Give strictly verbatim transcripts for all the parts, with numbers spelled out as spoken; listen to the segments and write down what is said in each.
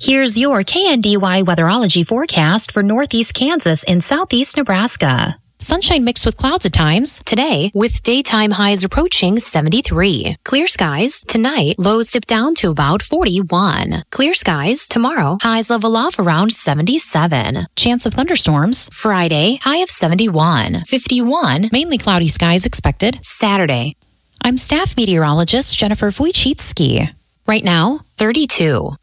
Here's your K N D Y weatherology forecast for northeast Kansas and southeast Nebraska. Sunshine mixed with clouds at times today, with daytime highs approaching seventy-three. Clear skies tonight, lows dip down to about forty-one. Clear skies tomorrow, highs level off around seventy-seven. Chance of thunderstorms Friday, high of seventy-one. fifty-one, mainly cloudy skies expected Saturday. I'm staff meteorologist Jennifer Wojcicki. Right now, thirty-two.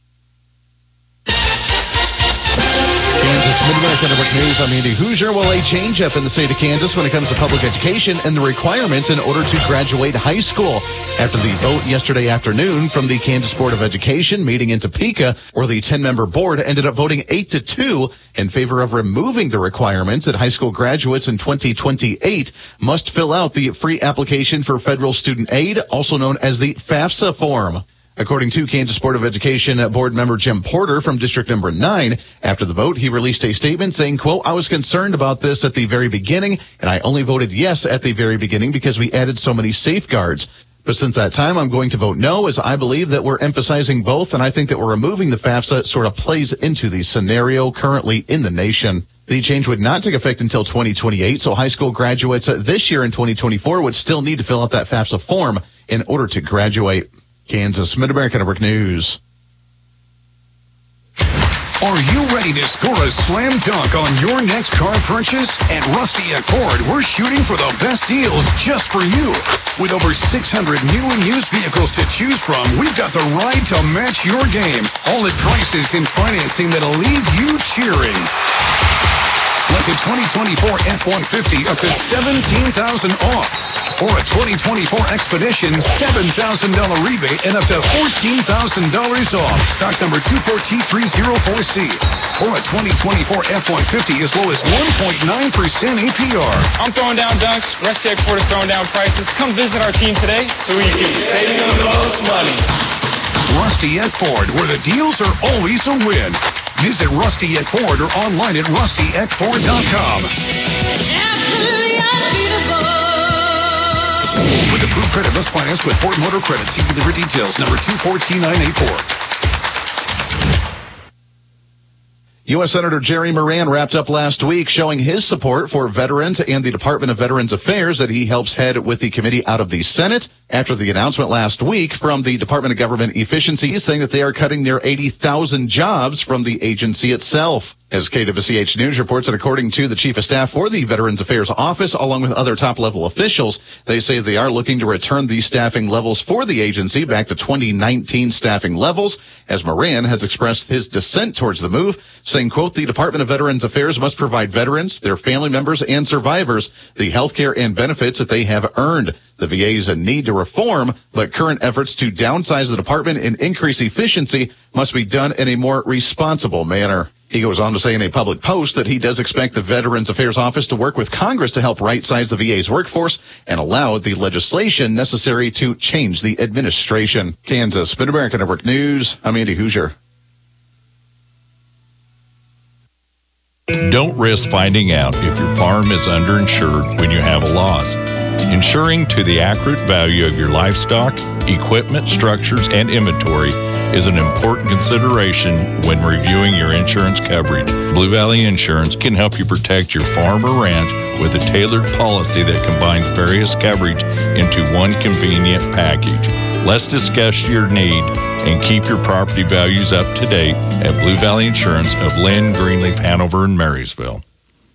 Kansas Mid-America Network News. I'm Andy Hoosier. Well, a change-up in the state of Kansas when it comes to public education and the requirements in order to graduate high school. After the vote yesterday afternoon from the Kansas Board of Education meeting in Topeka, where the ten-member board ended up voting eight to two in favor of removing the requirements that high school graduates in twenty twenty-eight must fill out the free application for federal student aid, also known as the FAFSA form. According to Kansas Board of Education board member Jim Porter from District Number nine, after the vote, he released a statement saying, quote, "I was concerned about this at the very beginning, and I only voted yes at the very beginning because we added so many safeguards. But since that time, I'm going to vote no, as I believe that we're emphasizing both, and I think that we're removing the FAFSA sort of plays into the scenario currently in the nation." The change would not take effect until twenty twenty-eight, so high school graduates this year in twenty twenty-four would still need to fill out that FAFSA form in order to graduate. Kansas Mid-America Network News. Are you ready to score a slam dunk on your next car purchase? At Rusty at Ford, we're shooting for the best deals just for you. With over six hundred new and used vehicles to choose from, we've got the ride to match your game. All at prices and financing that'll leave you cheering. Like a twenty twenty-four F one fifty up to seventeen thousand dollars off. Or a twenty twenty-four Expedition seven thousand dollars rebate and up to fourteen thousand dollars off. Stock number two four T three zero four C. Or a twenty twenty-four F one fifty as low as one point nine percent A P R. I'm throwing down dunks. Rusty at Ford is throwing down prices. Come visit our team today so we can save you the most money. Rusty at Ford, where the deals are always a win. Visit Rusty at Ford or online at rusty at ford dot com. With approved credit, must finance with Ford Motor Credit. See delivery details. Number two four T nine eight four. U S Senator Jerry Moran wrapped up last week showing his support for veterans and the Department of Veterans Affairs that he helps head with the committee out of the Senate after the announcement last week from the Department of Government Efficiency saying that they are cutting near eighty thousand jobs from the agency itself. As K W C H News reports, and according to the Chief of Staff for the Veterans Affairs Office, along with other top-level officials, they say they are looking to return these staffing levels for the agency back to twenty nineteen staffing levels, as Moran has expressed his dissent towards the move, saying, quote, "The Department of Veterans Affairs must provide veterans, their family members, and survivors the health care and benefits that they have earned. The V A is in need to reform, but current efforts to downsize the department and increase efficiency must be done in a more responsible manner." He goes on to say in a public post that he does expect the Veterans Affairs Office to work with Congress to help right-size the V A's workforce and allow the legislation necessary to change the administration. Kansas Mid-America Network News, I'm Andy Hoosier. Don't risk finding out if your farm is underinsured when you have a loss. Insuring to the accurate value of your livestock, equipment, structures, and inventory is an important consideration when reviewing your insurance coverage. Blue Valley Insurance can help you protect your farm or ranch with a tailored policy that combines various coverage into one convenient package. Let's discuss your need and keep your property values up to date at Blue Valley Insurance of Lynn, Greenleaf, Hanover, and Marysville.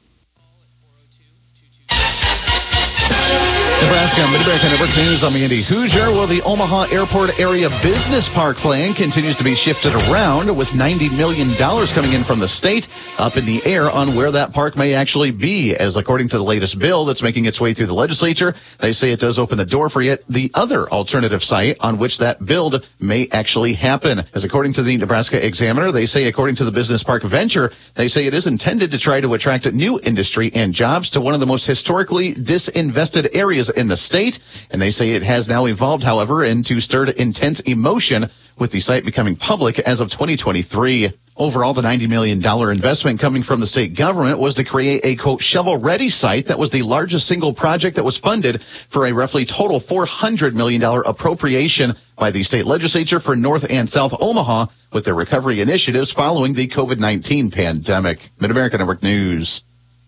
Nebraska Mid-America Network News. I'm Andy Hoosier. Well, the Omaha Airport Area Business Park plan continues to be shifted around, with ninety million dollars coming in from the state up in the air on where that park may actually be. As according to the latest bill that's making its way through the legislature, they say it does open the door for yet the other alternative site on which that build may actually happen. As according to the Nebraska Examiner, they say according to the business park venture, they say it is intended to try to attract new industry and jobs to one of the most historically disinvested areas in the state. And they say it has now evolved, however, into stirred intense emotion with the site becoming public as of twenty twenty-three. Overall, the ninety million dollars investment coming from the state government was to create a, quote, shovel-ready site that was the largest single project that was funded for a roughly total four hundred million dollars appropriation by the state legislature for North and South Omaha with their recovery initiatives following the covid nineteen pandemic. Mid-America Network News.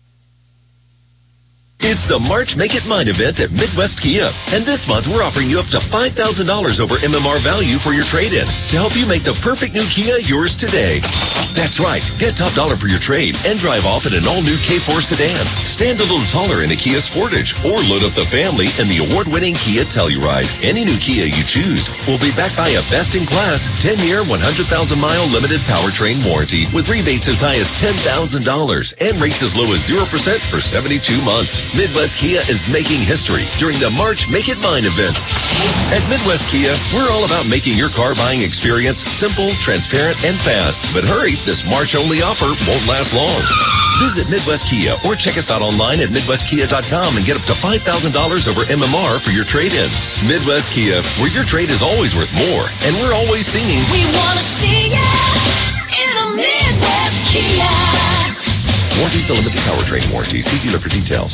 It's the March Make It Mine event at Midwest Kia. And this month, we're offering you up to five thousand dollars over M M R value for your trade-in to help you make the perfect new Kia yours today. That's right. Get top dollar for your trade and drive off in an all-new K four sedan. Stand a little taller in a Kia Sportage or load up the family in the award-winning Kia Telluride. Any new Kia you choose will be backed by a best-in-class ten-year, one hundred thousand mile limited powertrain warranty with rebates as high as ten thousand dollars and rates as low as zero percent for seventy-two months. Midwest Kia is making history during the March Make It Mine event. At Midwest Kia, we're all about making your car buying experience simple, transparent, and fast. But hurry, this March-only offer won't last long. Visit Midwest Kia or check us out online at midwest kia dot com and get up to five thousand dollars over M M R for your trade-in. Midwest Kia, where your trade is always worth more, and we're always singing, we want to see ya in a Midwest Kia. Warranties and limited powertrain warranty. See dealer for details.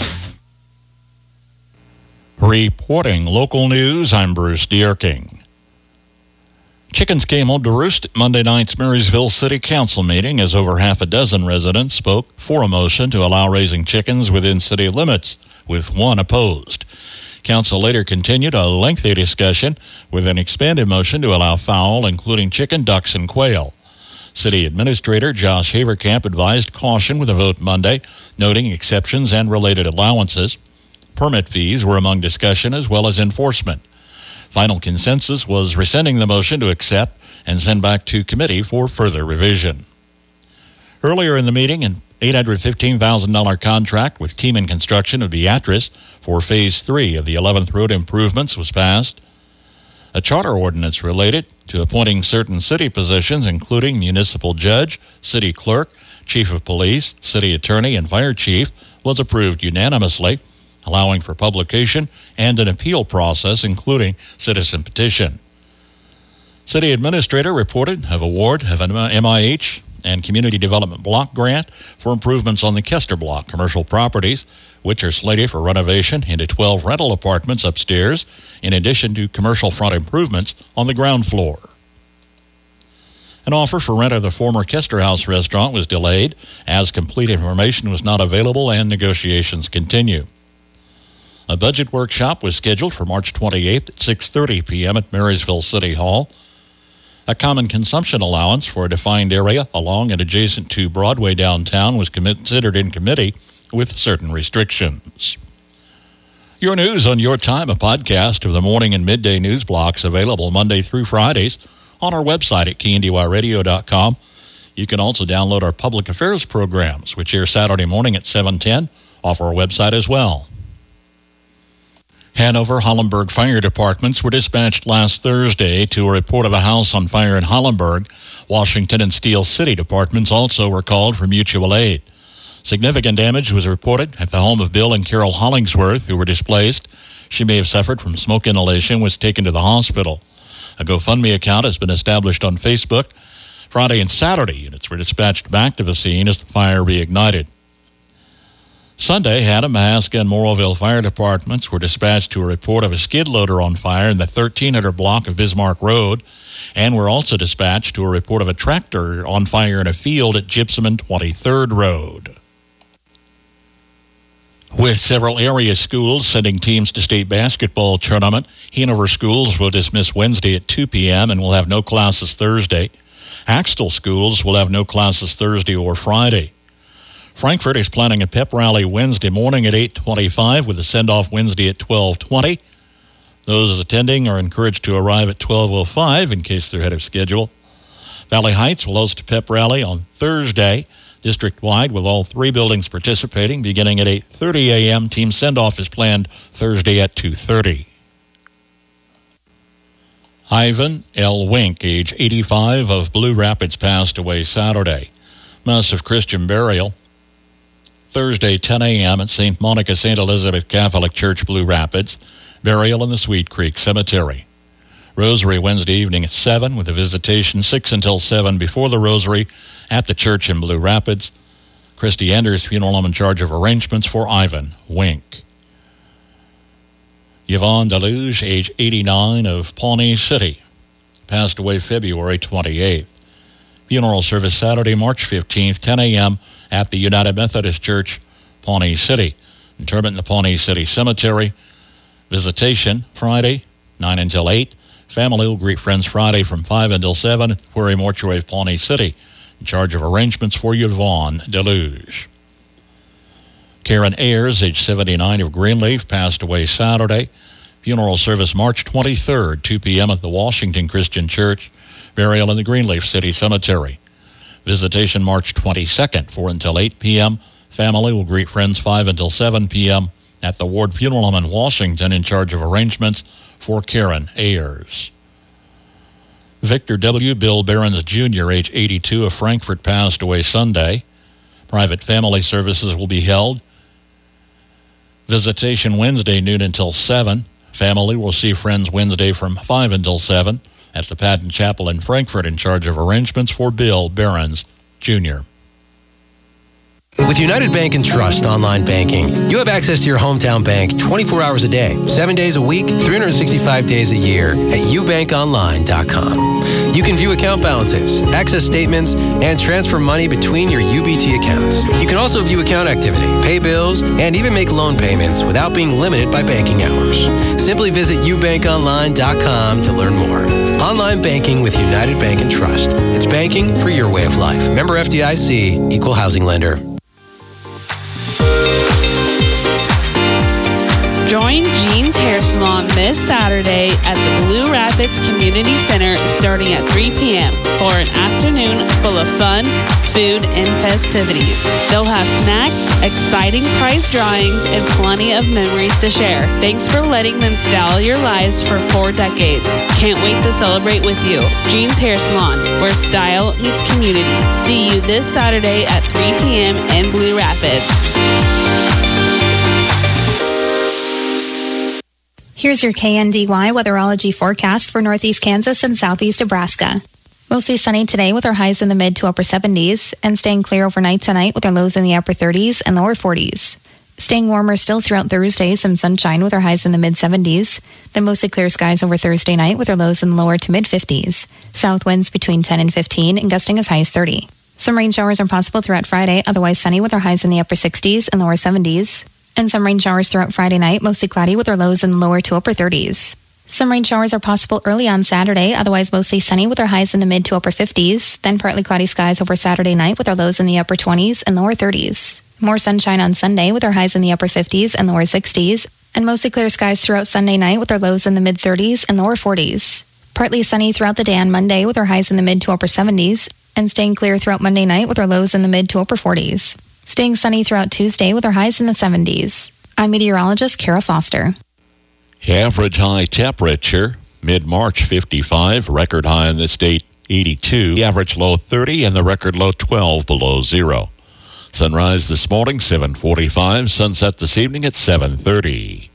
Reporting local news, I'm Bruce Dierking. Chickens came home to roost at Monday night's Marysville City Council meeting as over half a dozen residents spoke for a motion to allow raising chickens within city limits, with one opposed. Council later continued a lengthy discussion with an expanded motion to allow fowl, including chicken, ducks, and quail. City Administrator Josh Haverkamp advised caution with a vote Monday, noting exceptions and related allowances. Permit fees were among discussion as well as enforcement. Final consensus was rescinding the motion to accept and send back to committee for further revision. Earlier in the meeting, an eight hundred fifteen thousand dollars contract with Keeman Construction of Beatrice for Phase three of the eleventh Road improvements was passed. A charter ordinance related to appointing certain city positions, including municipal judge, city clerk, chief of police, city attorney, and fire chief, was approved unanimously, allowing for publication and an appeal process, including citizen petition. City Administrator reported of award of an M I H and Community Development Block Grant for improvements on the Kester Block commercial properties, which are slated for renovation into twelve rental apartments upstairs, in addition to commercial front improvements on the ground floor. An offer for rent of the former Kester House restaurant was delayed as complete information was not available and negotiations continue. A budget workshop was scheduled for March twenty-eighth at six thirty p.m. at Marysville City Hall. A common consumption allowance for a defined area along and adjacent to Broadway downtown was considered in committee with certain restrictions. Your News on Your Time, a podcast of the morning and midday news blocks available Monday through Fridays on our website at K N D Y radio dot com. You can also download our public affairs programs, which air Saturday morning at seven ten off our website as well. Hanover Hollenberg fire departments were dispatched last Thursday to a report of a house on fire in Hollenberg. Washington and Steel City departments also were called for mutual aid. Significant damage was reported at the home of Bill and Carol Hollingsworth, who were displaced. She may have suffered from smoke inhalation, was taken to the hospital. A GoFundMe account has been established on Facebook. Friday and Saturday, units were dispatched back to the scene as the fire reignited. Sunday, Haddam, Mahaska, and Morrowville fire departments were dispatched to a report of a skid loader on fire in the thirteen hundred block of Bismarck Road, and were also dispatched to a report of a tractor on fire in a field at Gypsum and twenty-third Road. With several area schools sending teams to state basketball tournament, Hanover schools will dismiss Wednesday at two p.m. and will have no classes Thursday. Axtell schools will have no classes Thursday or Friday. Frankfort is planning a pep rally Wednesday morning at eight twenty-five with a send-off Wednesday at twelve twenty. Those attending are encouraged to arrive at twelve oh five in case they're ahead of schedule. Valley Heights will host a pep rally on Thursday, district-wide, with all three buildings participating beginning at eight thirty a.m. Team send-off is planned Thursday at two thirty. Ivan L. Wink, age eighty-five, of Blue Rapids, passed away Saturday. Massive Christian burial Thursday, ten a.m. at Saint Monica Saint Elizabeth Catholic Church, Blue Rapids. Burial in the Sweet Creek Cemetery. Rosary Wednesday evening at seven with a visitation six until seven before the Rosary at the church in Blue Rapids. Christy Enders, funeral home in charge of arrangements for Ivan Wink. Yvonne Deluge, age eighty-nine, of Pawnee City, passed away February twenty-eighth. Funeral service Saturday, March fifteenth, ten a.m. at the United Methodist Church, Pawnee City. Interment in the Pawnee City Cemetery. Visitation Friday, nine until eight. Family will greet friends Friday from five until seven at the Quarry Mortuary of Pawnee City. In charge of arrangements for Yvonne Deluge. Karen Ayers, age seventy-nine, of Greenleaf, passed away Saturday. Funeral service March twenty-third, two p.m. at the Washington Christian Church. Burial in the Greenleaf City Cemetery. Visitation March twenty-second, four until eight p.m. Family will greet friends five until seven p.m. at the Ward Funeral Home in Washington, in charge of arrangements for Karen Ayers. Victor W. Bill Behrens Junior, age eighty-two, of Frankfort, passed away Sunday. Private family services will be held. Visitation Wednesday, noon until seven. Family will see friends Wednesday from five until seven at the Patton Chapel in Frankfort, in charge of arrangements for Bill Behrens Junior With United Bank and Trust online banking, you have access to your hometown bank twenty-four hours a day, seven days a week, three hundred sixty-five days a year at u bank online dot com. You can view account balances, access statements, and transfer money between your U B T accounts. You can also view account activity, pay bills, and even make loan payments without being limited by banking hours. Simply visit u bank online dot com to learn more. Online banking with United Bank and Trust. It's banking for your way of life. Member F D I C, Equal Housing Lender. Join Jean's Hair Salon this Saturday at the Blue Rapids Community Center starting at three p.m. for an afternoon full of fun, food, and festivities. They'll have snacks, exciting prize drawings, and plenty of memories to share. Thanks for letting them style your lives for four decades. Can't wait to celebrate with you. Jean's Hair Salon, where style meets community. See you this Saturday at three p.m. in Blue Rapids. Here's your K N D Y weatherology forecast for northeast Kansas and southeast Nebraska. Mostly sunny today with our highs in the mid to upper seventies, and staying clear overnight tonight with our lows in the upper thirties and lower forties. Staying warmer still throughout Thursday, some sunshine with our highs in the mid seventies, then mostly clear skies over Thursday night with our lows in the lower to mid fifties. South winds between ten and fifteen and gusting as high as thirty. Some rain showers are possible throughout Friday, otherwise sunny with our highs in the upper sixties and lower seventies. And some rain showers throughout Friday night, mostly cloudy with our lows in the lower to upper thirties. Some rain showers are possible early on Saturday, otherwise mostly sunny with our highs in the mid to upper fifties, then partly cloudy skies over Saturday night with our lows in the upper twenties and lower thirties. More sunshine on Sunday with our highs in the upper fifties and lower sixties, and mostly clear skies throughout Sunday night with our lows in the mid thirties and lower forties. Partly sunny throughout the day on Monday with our highs in the mid to upper seventies, and staying clear throughout Monday night with our lows in the mid to upper forties. Staying sunny throughout Tuesday with our highs in the seventies. I'm meteorologist Kara Foster. Average high temperature, mid-March fifty-five, record high in the state eighty-two, the average low thirty, and the record low twelve below zero. Sunrise this morning, seven forty-five, sunset this evening at seven thirty.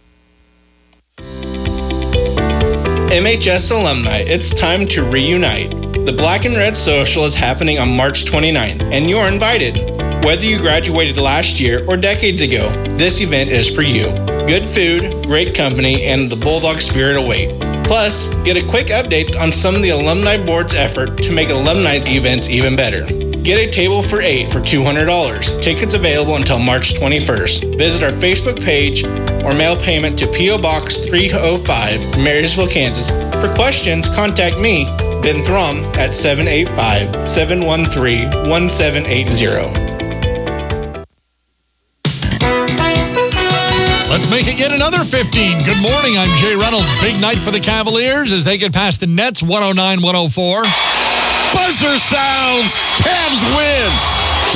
M H S alumni, it's time to reunite. The Black and Red Social is happening on March twenty-ninth, and you're invited. Whether you graduated last year or decades ago, this event is for you. Good food, great company, and the Bulldog spirit await. Plus, get a quick update on some of the alumni board's effort to make alumni events even better. Get a table for eight for two hundred dollars. Tickets available until March twenty-first. Visit our Facebook page or mail payment to P O Box three oh five, Marysville, Kansas. For questions, contact me, Ben Throm, at seven eight five, seven one three, one seven eight zero. Let's make it yet another fifteen. Good morning, I'm Jay Reynolds. Big night for the Cavaliers as they get past the Nets, one oh nine one oh four. Buzzer sounds. Cavs win.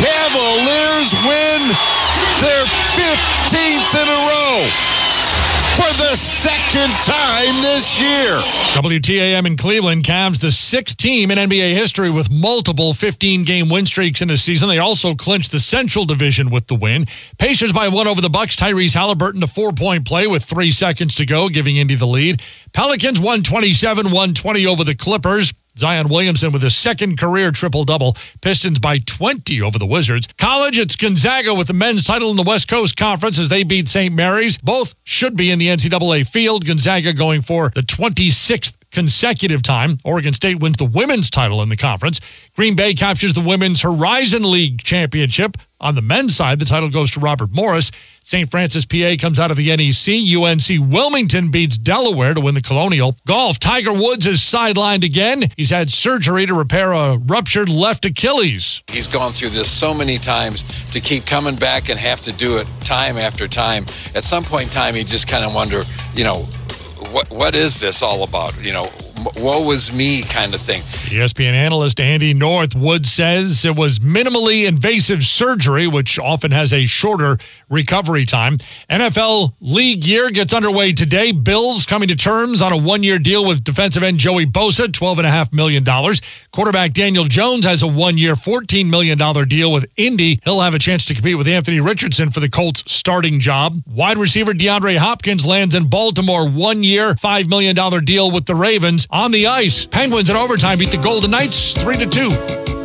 Cavaliers win their fifteenth in a row. for the second time this year. W T A M in Cleveland, Cavs the sixth team in N B A history with multiple fifteen-game win streaks in a season. They also clinched the Central Division with the win. Pacers by one over the Bucks. Tyrese Halliburton a four-point play with three seconds to go, giving Indy the lead. Pelicans one twenty-seven one twenty over the Clippers. Zion Williamson with a second career triple-double. Pistons by twenty over the Wizards. College, it's Gonzaga with the men's title in the West Coast Conference as they beat Saint Mary's. Both should be in the N C double A field. Gonzaga going for the twenty-sixth consecutive time. Oregon State wins the women's title in the conference. Green Bay captures the Women's Horizon League championship. On the men's side, the title goes to Robert Morris. Saint Francis, P A comes out of the N E C. U N C Wilmington beats Delaware to win the Colonial. Golf, Tiger Woods is sidelined again. He's had surgery to repair a ruptured left Achilles. He's gone through this so many times to keep coming back and have to do it time after time. At some point in time, he just kind of wonder, you know, what what is this all about? You know, woe is me kind of thing. E S P N analyst Andy North Woods says it was minimally invasive surgery, which often has a shorter recovery time. N F L league year gets underway today. Bills coming to terms on a one-year deal with defensive end Joey Bosa, twelve point five million dollars. Quarterback Daniel Jones has a one-year, fourteen million dollars deal with Indy. He'll have a chance to compete with Anthony Richardson for the Colts starting job. Wide receiver DeAndre Hopkins lands in Baltimore, one-year, five million dollars deal with the Ravens. On the ice, Penguins in overtime beat the Golden Knights three to two.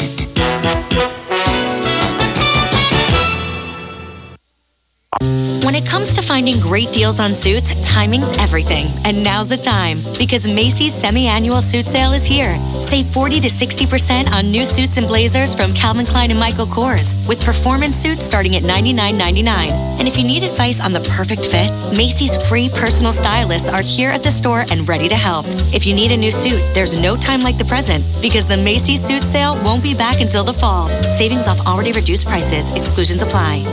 When it comes to finding great deals on suits, timing's everything. And now's the time, because Macy's semi-annual suit sale is here. Save forty to sixty percent on new suits and blazers from Calvin Klein and Michael Kors, with performance suits starting at ninety-nine ninety-nine. And if you need advice on the perfect fit, Macy's free personal stylists are here at the store and ready to help. If you need a new suit, there's no time like the present, because the Macy's suit sale won't be back until the fall. Savings off already reduced prices. Exclusions apply.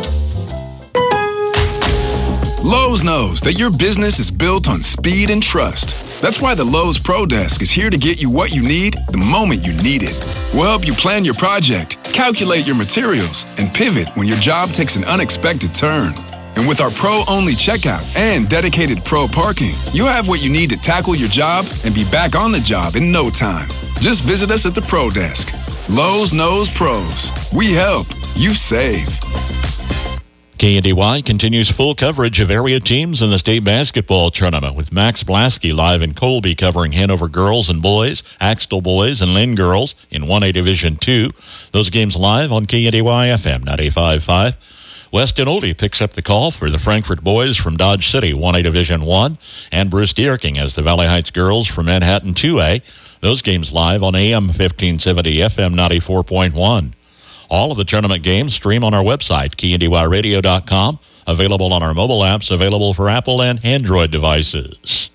Lowe's knows that your business is built on speed and trust. That's why the Lowe's Pro Desk is here to get you what you need the moment you need it. We'll help you plan your project, calculate your materials, and pivot when your job takes an unexpected turn. And with our Pro-only checkout and dedicated Pro parking, you have what you need to tackle your job and be back on the job in no time. Just visit us at the Pro Desk. Lowe's knows pros. We help. You save. K N D Y continues full coverage of area teams in the state basketball tournament with Max Blasky live in Colby covering Hanover girls and boys, Axtell boys, and Lynn girls in one A Division two. Those games live on K N D Y F M ninety-five point five. Weston Oldie picks up the call for the Frankfort boys from Dodge City one A Division one, and Bruce Dierking has the Valley Heights girls from Manhattan two A. Those games live on A M fifteen seventy F M ninety-four point one. All of the tournament games stream on our website, K N D Y radio dot com, available on our mobile apps, available for Apple and Android devices.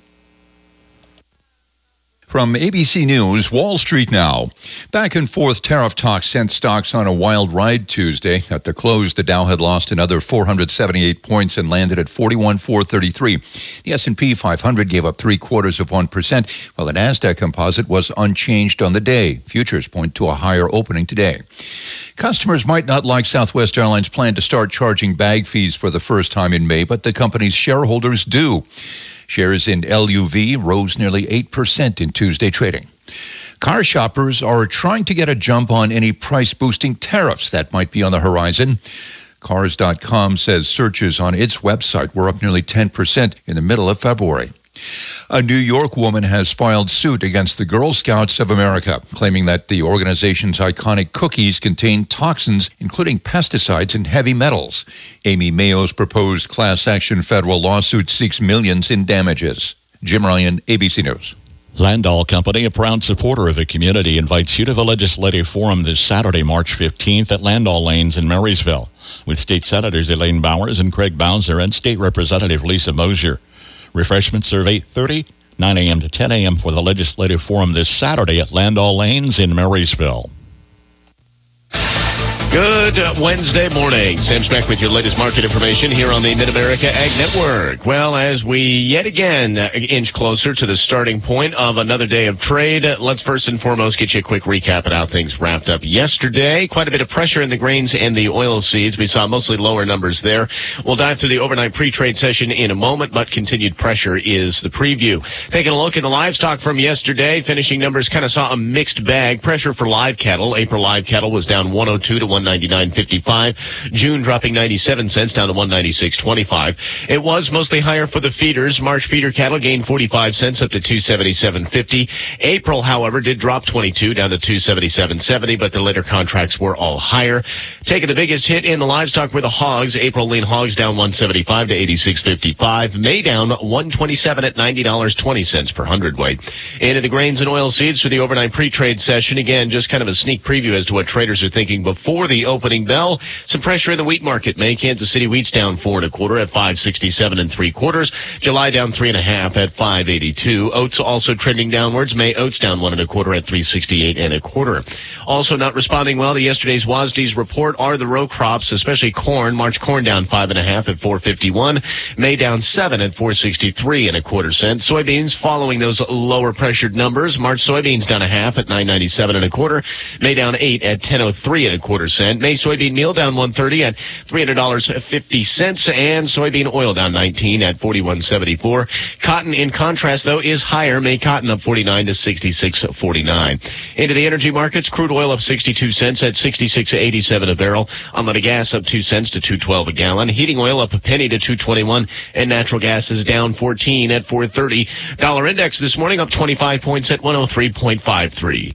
From A B C News, Wall Street now. Back and forth tariff talks sent stocks on a wild ride Tuesday. At the close, the Dow had lost another four hundred seventy-eight points and landed at forty-one four thirty-three. The S and P five hundred gave up three quarters of one percent, while the NASDAQ composite was unchanged on the day. Futures point to a higher opening today. Customers might not like Southwest Airlines' plan to start charging bag fees for the first time in May, but the company's shareholders do. Shares in L U V rose nearly eight percent in Tuesday trading. Car shoppers are trying to get a jump on any price-boosting tariffs that might be on the horizon. Cars dot com says searches on its website were up nearly ten percent in the middle of February. A New York woman has filed suit against the Girl Scouts of America, claiming that the organization's iconic cookies contain toxins, including pesticides and heavy metals. Amy Mayo's proposed class action federal lawsuit seeks millions in damages. Jim Ryan, A B C News. Landau Company, a proud supporter of the community, invites you to the Legislative Forum this Saturday, March fifteenth at Landau Lanes in Marysville, with State Senators Elaine Bowers and Craig Bowser and State Representative Lisa Mosier. Refreshments serve eight thirty, nine a.m. to ten a.m. for the Legislative Forum this Saturday at Landau Lanes in Marysville. Good Wednesday morning. Sam Speck with your latest market information here on the Mid-America Ag Network. Well, as we yet again inch closer to the starting point of another day of trade, let's first and foremost get you a quick recap of how things wrapped up yesterday. Quite a bit of pressure in the grains and the oil seeds. We saw mostly lower numbers there. We'll dive through the overnight pre-trade session in a moment, but continued pressure is the preview. Taking a look at the livestock from yesterday, finishing numbers kind of saw a mixed bag. Pressure for live cattle. April live cattle was down one oh two to one ninety-nine fifty-five. June dropping ninety-seven cents down to one ninety-six twenty-five. It was mostly higher for the feeders. March feeder cattle gained forty-five cents up to two seventy-seven fifty. April, however, did drop twenty-two down to two seventy-seven seventy, but the later contracts were all higher. Taking the biggest hit in the livestock were the hogs. April lean hogs down one seventy-five to eighty-six fifty-five. May down one twenty-seven at ninety dollars and twenty cents per hundredweight. Into the grains and oil seeds for the overnight pre-trade session. Again, just kind of a sneak preview as to what traders are thinking before the opening bell. Some pressure in the wheat market. May Kansas City wheat's down four and a quarter at five sixty-seven and three quarters. July down three and a half at five eighty-two. Oats also trending downwards. May oats down one and a quarter at three sixty-eight and a quarter. Also not responding well to yesterday's WASDE's report are the row crops, especially corn. March corn down five and a half at four fifty-one. May down seven at four sixty-three and a quarter cent. Soybeans following those lower pressured numbers. March soybeans down a half at nine ninety-seven and a quarter. May down eight at ten oh three and a quarter cent. May soybean meal down one thirty at three hundred dollars and fifty cents, and soybean oil down nineteen at forty-one seventy-four. Cotton, in contrast, though, is higher. May cotton up forty-nine to sixty-six forty-nine. Into the energy markets, crude oil up sixty-two cents at sixty-six eighty-seven a barrel. Unleaded gas up two cents to two twelve a gallon. Heating oil up a penny to two twenty-one, and natural gas is down fourteen at four thirty. Dollar index this morning up twenty-five points at one oh three point five three.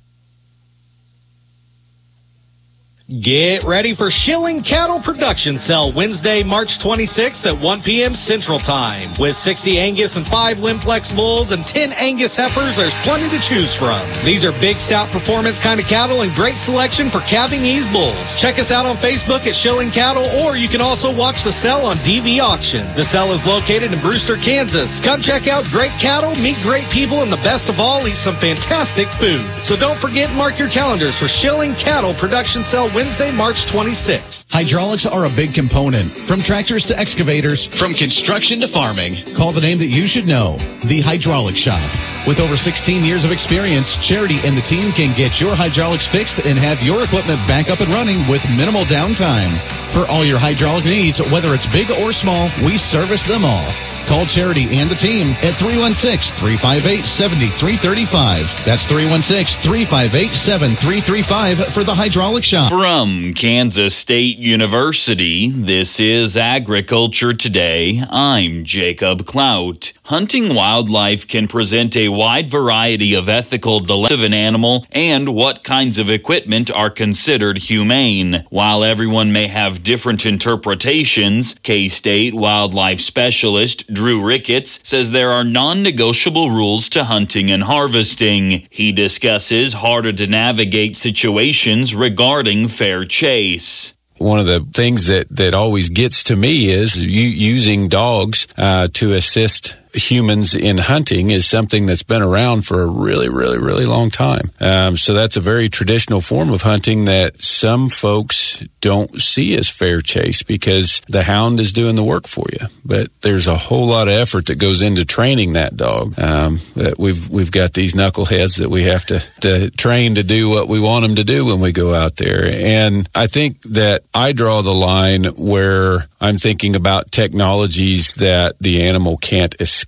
Get ready for Schilling Cattle Production Sale Wednesday, March twenty-sixth at one p.m. Central Time. With sixty Angus and five Limflex bulls and ten Angus heifers, there's plenty to choose from. These are big, stout performance kind of cattle and great selection for calving ease bulls. Check us out on Facebook at Schilling Cattle, or you can also watch the sale on D V Auction. The sale is located in Brewster, Kansas. Come check out great cattle, meet great people, and the best of all, eat some fantastic food. So don't forget and mark your calendars for Schilling Cattle Production Sale Wednesday, March twenty-sixth. Hydraulics are a big component. From tractors to excavators, from construction to farming. Call the name that you should know, The Hydraulic Shop. With over sixteen years of experience, Charity and the team can get your hydraulics fixed and have your equipment back up and running with minimal downtime. For all your hydraulic needs, whether it's big or small, we service them all. Call Charity and the team at three one six, three five eight, seven three three five. That's three one six, three five eight, seven three three five for the Hydraulic Shop. From Kansas State University, this is Agriculture Today. I'm Jacob Clout. Hunting wildlife can present a wide variety of ethical dilemmas of an animal and what kinds of equipment are considered humane. While everyone may have different interpretations, K-State wildlife specialist Drew Ricketts says there are non-negotiable rules to hunting and harvesting. He discusses harder to navigate situations regarding fair chase. One of the things that, that always gets to me is you, using dogs uh, to assist humans in hunting is something that's been around for a really, really, really long time. Um, so that's a very traditional form of hunting that some folks don't see as fair chase because the hound is doing the work for you. But there's a whole lot of effort that goes into training that dog. Um, that we've we've got these knuckleheads that we have to, to train to do what we want them to do when we go out there. And I think that I draw the line where I'm thinking about technologies that the animal can't escape.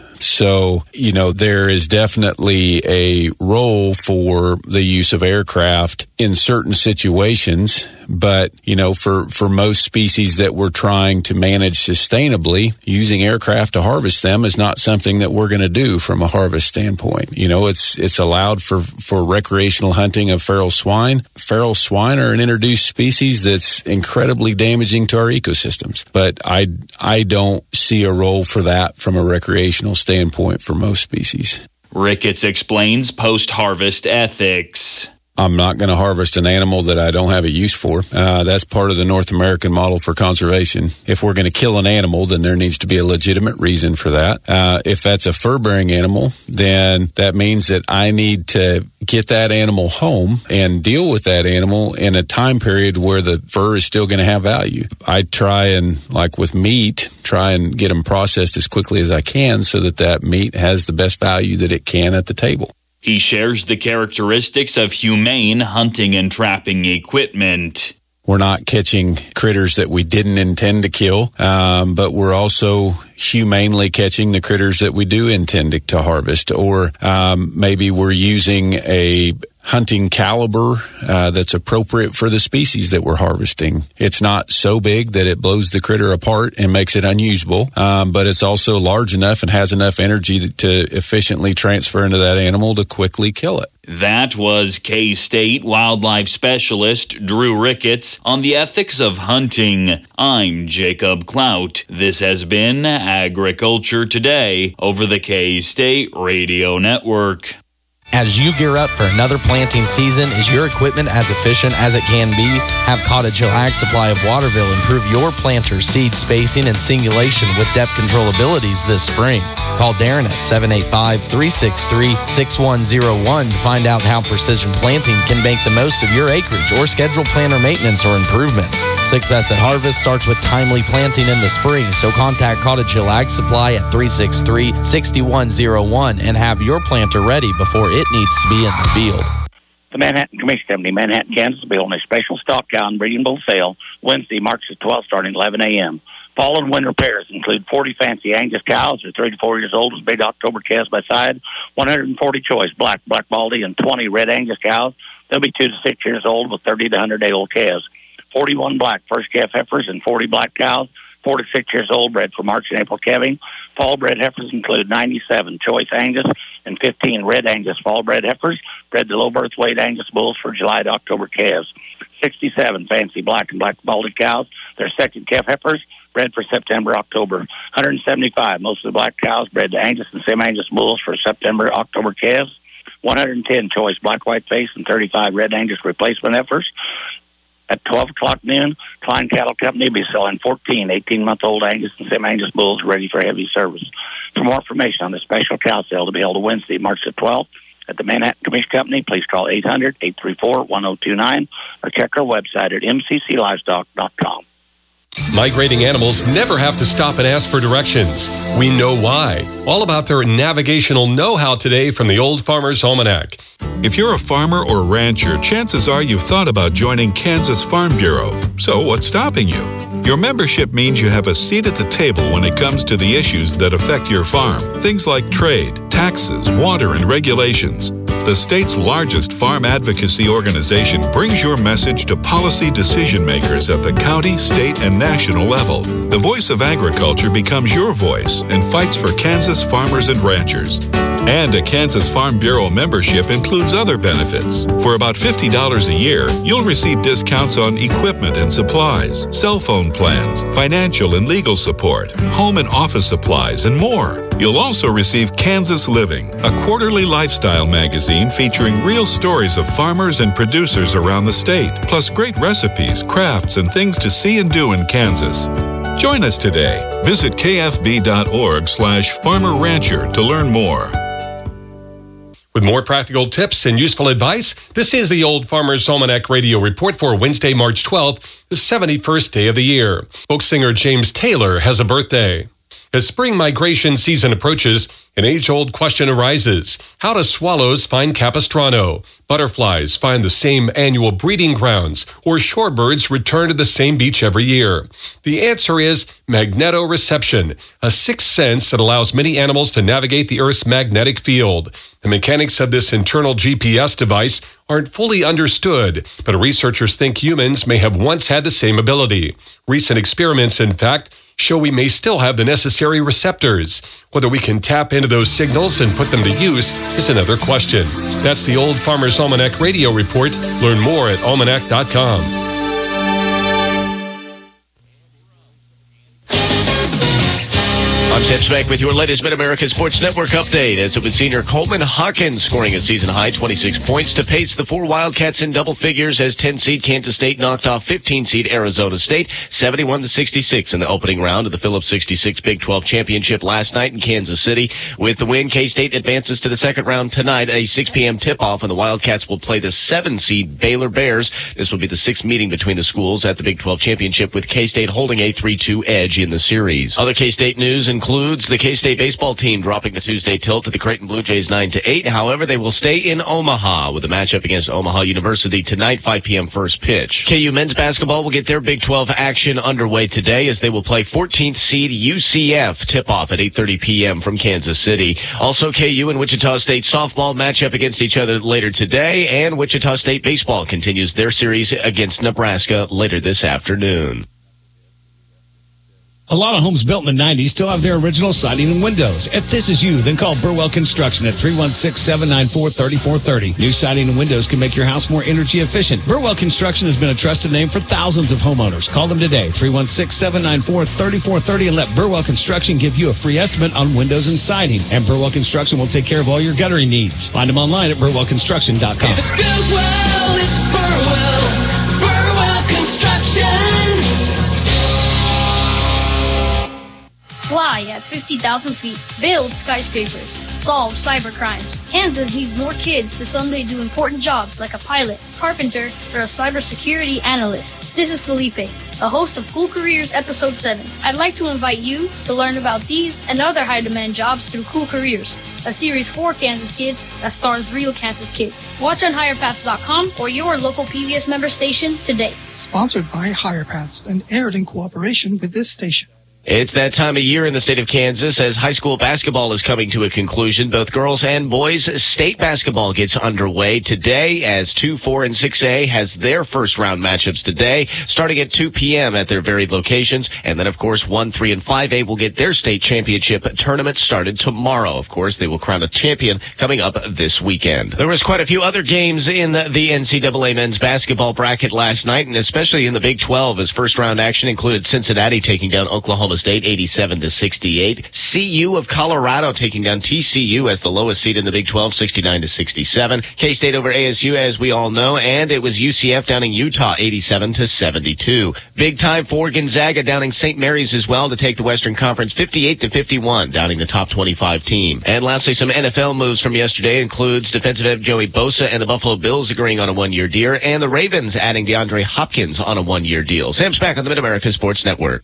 So, you know, there is definitely a role for the use of aircraft in certain situations. But, you know, for, for most species that we're trying to manage sustainably, using aircraft to harvest them is not something that we're going to do from a harvest standpoint. You know, it's it's allowed for, for recreational hunting of feral swine. Feral swine are an introduced species that's incredibly damaging to our ecosystems. But I, I don't see a role for that from a recreational standpoint for most species. Ricketts explains post-harvest ethics. I'm not going to harvest an animal that I don't have a use for. Uh, that's part of the North American model for conservation. If we're going to kill an animal, then there needs to be a legitimate reason for that. Uh, if that's a fur-bearing animal, then that means that I need to get that animal home and deal with that animal in a time period where the fur is still going to have value. I try and, like with meat, try and get them processed as quickly as I can so that that meat has the best value that it can at the table. He shares the characteristics of humane hunting and trapping equipment. We're not catching critters that we didn't intend to kill, um, but we're also humanely catching the critters that we do intend to, to harvest. Or um, maybe we're using a hunting caliber uh, that's appropriate for the species that we're harvesting. It's not so big that it blows the critter apart and makes it unusable, um, but it's also large enough and has enough energy to, to efficiently transfer into that animal to quickly kill it. That was K-State wildlife specialist Drew Ricketts on the ethics of hunting. I'm Jacob Clout. This has been Agriculture Today over the K-State Radio Network. As you gear up for another planting season, is your equipment as efficient as it can be? Have Cottage Hill Ag Supply of Waterville improve your planter seed spacing and singulation with depth control abilities this spring. Call Darren at seven eight five, three six three, six one zero one to find out how precision planting can make the most of your acreage or schedule planter maintenance or improvements. Success at harvest starts with timely planting in the spring, so contact Cottage Hill Ag Supply at three six three, six one zero one and have your planter ready before it needs to be in the field. The Manhattan Commission Company, Manhattan, Kansas, will be holding a special stock cow and breeding bull sale Wednesday, March the twelfth, starting at eleven a.m. Fall and winter pairs include forty fancy Angus cows, or three to four years old with big October calves by side, one hundred forty choice black, black baldy, and twenty red Angus cows. They'll be two to six years old with thirty to one hundred day old calves. forty-one black first calf heifers and forty black cows, four to six years old, bred for March and April calving. Fall bred heifers include ninety-seven choice Angus and fifteen red Angus fall bred heifers, bred to low birth weight Angus bulls for July to October calves. sixty-seven fancy black and black baldy cows, their second calf heifers, bred for September, October. one hundred seventy-five most of the black cows bred to Angus and semi-Angus bulls for September, October calves. one hundred ten choice black white face and thirty-five red Angus replacement heifers. At twelve o'clock noon, Klein Cattle Company will be selling fourteen eighteen-month-old Angus and semi-Angus bulls ready for heavy service. For more information on the special cow sale to be held on Wednesday, March the twelfth, at the Manhattan Commission Company, please call eight hundred, eight three four, one oh two nine or check our website at m c c livestock dot com. Migrating animals never have to stop and ask for directions. We know why. All about their navigational know-how today from the Old Farmer's Almanac. If you're a farmer or rancher, chances are you've thought about joining Kansas Farm Bureau. So what's stopping you? Your membership means you have a seat at the table when it comes to the issues that affect your farm. Things like trade, taxes, water, and regulations. The state's largest farm advocacy organization brings your message to policy decision makers at the county, state, and national level. The voice of agriculture becomes your voice and fights for Kansas farmers and ranchers. And a Kansas Farm Bureau membership includes other benefits. For about fifty dollars a year, you'll receive discounts on equipment and supplies, cell phone plans, financial and legal support, home and office supplies, and more. You'll also receive Kansas Living, a quarterly lifestyle magazine featuring real stories of farmers and producers around the state, plus great recipes, crafts, and things to see and do in Kansas. Join us today. Visit k f b dot org slash farmer rancher to learn more. With more practical tips and useful advice, this is the Old Farmer's Almanac Radio Report for Wednesday, March twelfth, the seventy-first day of the year. Folk singer James Taylor has a birthday. As spring migration season approaches, an age-old question arises. How do swallows find Capistrano? Butterflies find the same annual breeding grounds, or shorebirds return to the same beach every year? The answer is magnetoreception, a sixth sense that allows many animals to navigate the Earth's magnetic field. The mechanics of this internal G P S device aren't fully understood, but researchers think humans may have once had the same ability. Recent experiments, in fact, show we may still have the necessary receptors. Whether we can tap into those signals and put them to use is another question. That's the Old Farmer's Almanac Radio Report. Learn more at almanac dot com. I'm Tim Smack with your latest Mid-America Sports Network update. As it was senior Coleman Hawkins scoring a season-high twenty-six points to pace the four Wildcats in double figures as ten-seed Kansas State knocked off fifteen-seed Arizona State seventy-one to sixty-six in the opening round of the Phillips sixty-six Big twelve Championship last night in Kansas City. With the win, K-State advances to the second round tonight, a six p.m. tip-off, and the Wildcats will play the seven-seed Baylor Bears. This will be the sixth meeting between the schools at the Big twelve Championship, with K-State holding a three two edge in the series. Other K-State news includes the K-State baseball team dropping the Tuesday tilt to the Creighton Blue Jays nine to eight. However, they will stay in Omaha with a matchup against Omaha University tonight, five p.m. first pitch. K U men's basketball will get their Big twelve action underway today as they will play fourteenth seed U C F tip-off at eight thirty p.m. from Kansas City. Also, K U and Wichita State softball matchup against each other later today, and Wichita State baseball continues their series against Nebraska later this afternoon. A lot of homes built in the nineties still have their original siding and windows. If this is you, then call Burwell Construction at three one six, seven nine four, three four three zero. New siding and windows can make your house more energy efficient. Burwell Construction has been a trusted name for thousands of homeowners. Call them today, three one six, seven nine four, three four three zero, and let Burwell Construction give you a free estimate on windows and siding. And Burwell Construction will take care of all your guttering needs. Find them online at burwell construction dot com. If it's Burwell, it's Burwell. Burwell Construction. Fly at fifty thousand feet. Build skyscrapers. Solve cyber crimes. Kansas needs more kids to someday do important jobs like a pilot, carpenter, or a cybersecurity analyst. This is Felipe, the host of Cool Careers Episode seven. I'd like to invite you to learn about these and other high-demand jobs through Cool Careers, a series for Kansas kids that stars real Kansas kids. Watch on higher paths dot com or your local P B S member station today. Sponsored by Higher Paths and aired in cooperation with this station. It's that time of year in the state of Kansas as high school basketball is coming to a conclusion. Both girls and boys state basketball gets underway today as two, four, and six A has their first round matchups today, starting at two p.m. at their varied locations. And then, of course, one, three, and five A will get their state championship tournament started tomorrow. Of course, they will crown a champion coming up this weekend. There was quite a few other games in the N C double A men's basketball bracket last night, and especially in the Big twelve, as first round action included Cincinnati taking down Oklahoma State eighty-seven to sixty-eight. C U of Colorado taking down T C U as the lowest seed in the Big twelve, sixty-nine to sixty-seven. K-State over A S U, as we all know, and it was U C F downing Utah eighty-seven to seventy-two. Big time for Gonzaga downing Saint Mary's as well to take the Western Conference fifty-eight to fifty-one, downing the top twenty-five team. And lastly, some N F L moves from yesterday includes defensive end Joey Bosa and the Buffalo Bills agreeing on a one-year deal, and the Ravens adding DeAndre Hopkins on a one-year deal. Sam's back on the Mid-America Sports Network.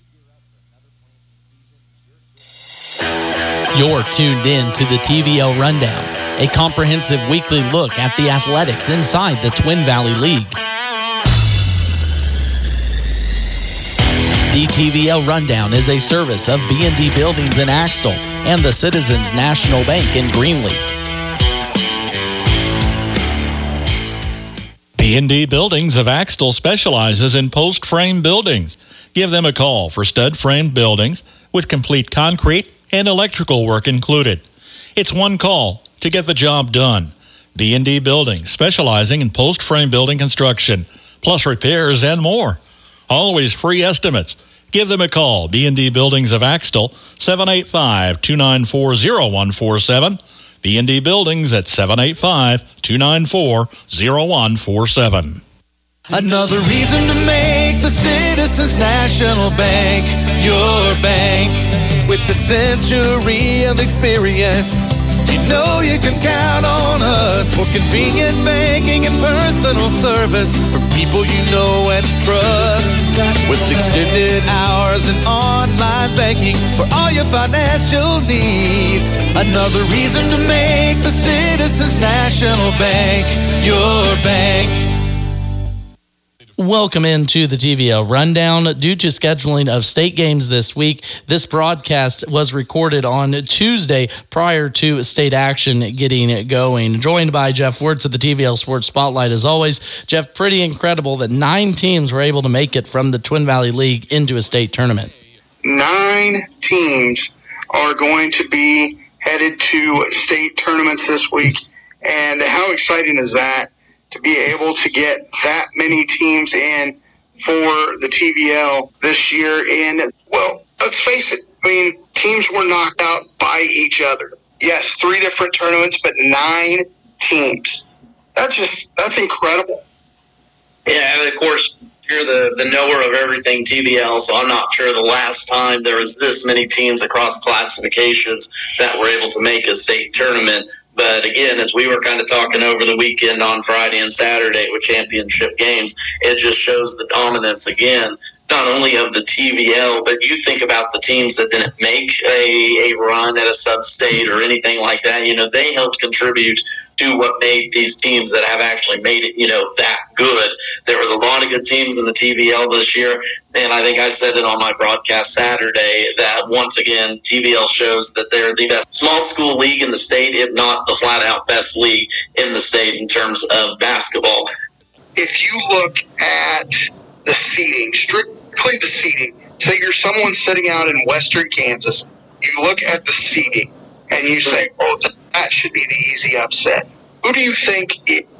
You're tuned in to the T V L Rundown, a comprehensive weekly look at the athletics inside the Twin Valley League. The T V L Rundown is a service of B and D Buildings in Axtell and the Citizens National Bank in Greenleaf. B and D Buildings of Axtell specializes in post-frame buildings. Give them a call for stud-frame buildings with complete concrete and electrical work included. It's one call to get the job done. B and D Buildings, specializing in post-frame building construction, plus repairs and more. Always free estimates. Give them a call. B and D Buildings of Axtell, seven eight five, two nine four, zero one four seven. B and D Buildings at seven eight five, two nine four, zero one four seven. Another reason to make the Citizens National Bank your bank. With the century of experience, you know you can count on us for convenient banking and personal service for people you know and trust. With extended hours and online banking for all your financial needs. Another reason to make the Citizens National Bank your bank. Welcome into the T V L Rundown. Due to scheduling of state games this week, this broadcast was recorded on Tuesday prior to state action getting going. Joined by Jeff Wirtz at the T V L Sports Spotlight as always. Jeff, pretty incredible that nine teams were able to make it from the Twin Valley League into a state tournament. Nine teams are going to be headed to state tournaments this week, and how exciting is that? To be able to get that many teams in for the T V L this year. And, well, let's face it, I mean, teams were knocked out by each other. Yes, three different tournaments, but nine teams. That's just, that's incredible. Yeah, and of course, you're the, the knower of everything T V L, so I'm not sure the last time there was this many teams across classifications that were able to make a state tournament. But again, as we were kind of talking over the weekend on Friday and Saturday with championship games, it just shows the dominance again, not only of the T V L, but you think about the teams that didn't make a, a run at a sub-state or anything like that. You know, they helped contribute to what made these teams that have actually made it, you know, that good. There was a lot of good teams in the T V L this year, and I think I said it on my broadcast Saturday that once again, T V L shows that they're the best small school league in the state, if not the flat-out best league in the state in terms of basketball. If you look at the seeding, strictly the seeding, say you're someone sitting out in western Kansas, you look at the seeding, and you say, oh, that should be the easy upset. Who do you think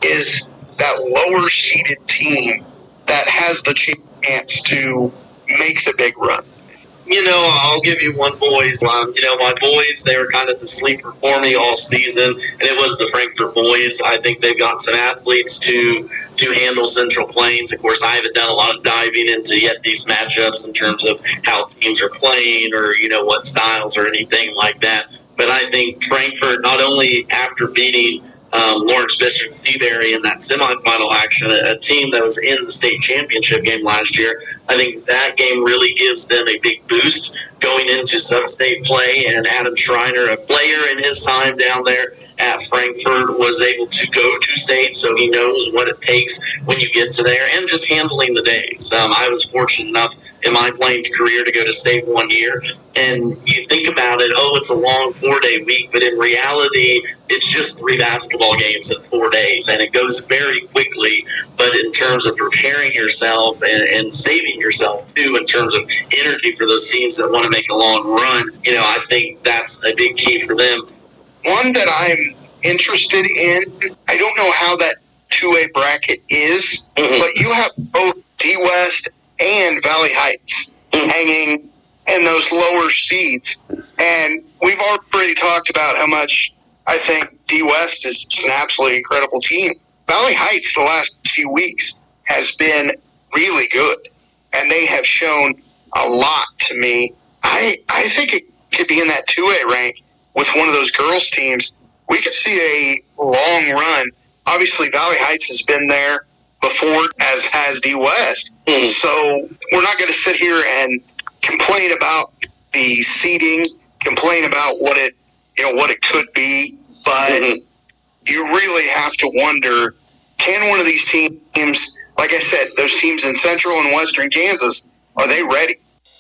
is that lower seeded team that has the chance to make the big run? You know, I'll give you one, boys. Um, you know, my boys, they were kind of the sleeper for me all season, and it was the Frankfort boys. I think they've got some athletes to to handle Central Plains. Of course, I haven't done a lot of diving into yet these matchups in terms of how teams are playing or, you know, what styles or anything like that. But I think Frankfort, not only after beating um, Lawrence Bishop Seabury in that semifinal action, a, a team that was in the state championship game last year, I think that game really gives them a big boost going into sub-state play. And Adam Schreiner, a player in his time down there at Frankfort, was able to go to state, so he knows what it takes when you get to there, and just handling the days. Um, I was fortunate enough in my playing career to go to state one year, and you think about it, oh, it's a long four-day week, but in reality, it's just three basketball games in four days, and it goes very quickly. But in terms of preparing yourself and, and saving yourself, too, in terms of energy for those teams that want to make a long run, you know, I think that's a big key for them. One that I'm interested in, I don't know how that two A bracket is, mm-hmm. but you have both D-West and Valley Heights mm-hmm. hanging in those lower seeds. And we've already talked about how much I think D-West is just an absolutely incredible team. Valley Heights the last few weeks has been really good, and they have shown a lot to me. I I think it could be in that two A rank with one of those girls' teams. We could see a long run. Obviously, Valley Heights has been there before, as has D-West. Mm-hmm. So we're not going to sit here and complain about the seeding, complain about what it, you know, what it could be, but mm-hmm. you really have to wonder, can one of these teams, like I said, those teams in central and western Kansas, are they ready?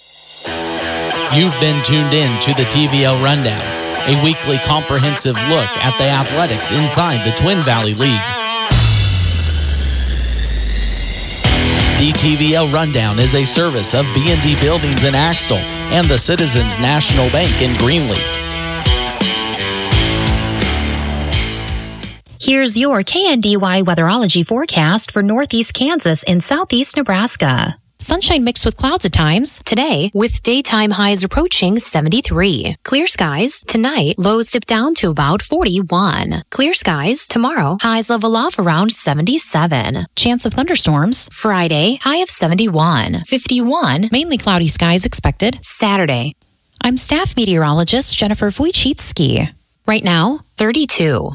You've been tuned in to the T V L Rundown, a weekly comprehensive look at the athletics inside the Twin Valley League. The T V L Rundown is a service of B and D Buildings in Axtell and the Citizens National Bank in Greenleaf. Here's your K N D Y weatherology forecast for northeast Kansas and southeast Nebraska. Sunshine mixed with clouds at times. Today, with daytime highs approaching seventy-three. Clear skies. Tonight, lows dip down to about forty-one. Clear skies. Tomorrow, highs level off around seventy-seven. Chance of thunderstorms. Friday, high of seventy-one. fifty-one. Mainly cloudy skies expected. Saturday. I'm staff meteorologist Jennifer Wojcicki. Right now, thirty-two.